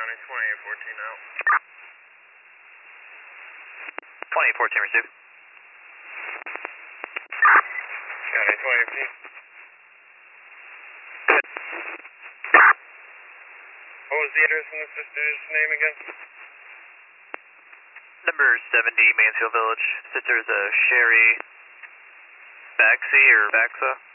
County, 2814 out. 2814 received. County, 2018. Good. What was the address and the sister's name again? Number 70, Mansfield Village. Sister's Sherry Baxi or Baxa.